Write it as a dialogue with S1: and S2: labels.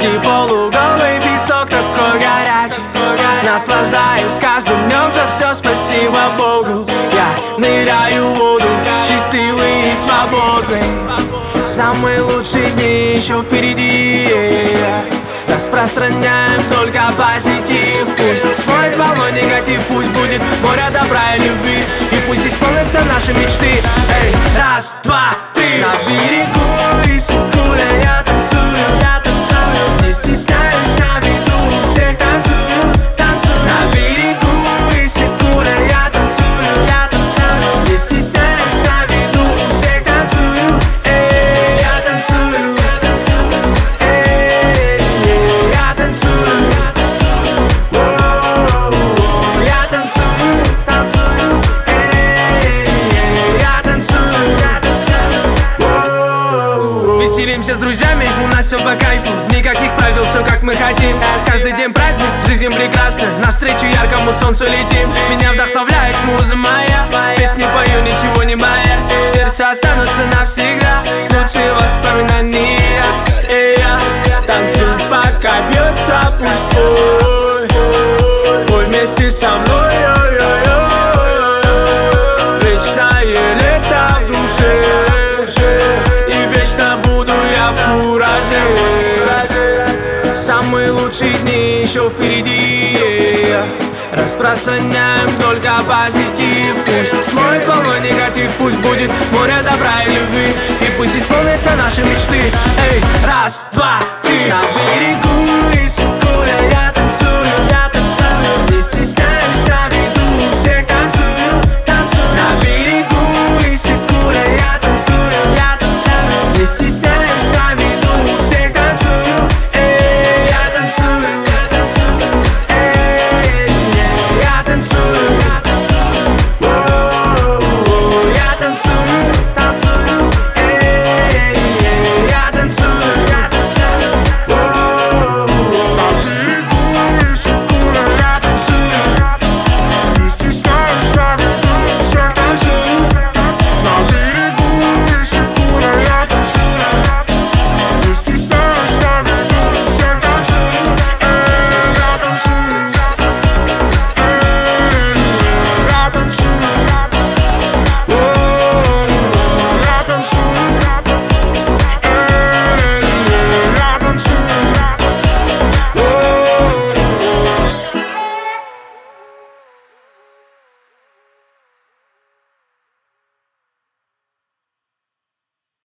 S1: Почти полуголый песок, такой горячий. Наслаждаюсь каждым днем, за все спасибо Богу. Я ныряю в воду, счастливый и свободный. Самые лучшие дни еще впереди. Распространяем только позитив. Пусть смоет волной негатив, пусть будет море добра и любви. И пусть исполнятся наши мечты. Эй, раз, два, три. На берегу и сикуля я танцую. Не стесняюсь, на виду всех танцую. На берегу и сикуля я танцую. Не стесняюсь, на виду всех танцую. Эй, я танцую. Веселимся с друзьями, у нас все по кайфу. Никаких правил, все как мы хотим. Каждый день праздник, жизнь прекрасна. Навстречу яркому солнцу летим. Меня вдохновляет муза моя. Песни пою, ничего не боясь. В сердце останутся навсегда лучшие воспоминания. И я танцую, пока бьется пульс твой. Пой вместе со мной, вечное лето в душе. Буду я в кураже. Самые лучшие дни еще впереди. Распространяем только позитив. Пусть смоет волной негатив, пусть будет море добра и любви. И пусть исполнятся наши мечты. Эй, раз, два, три.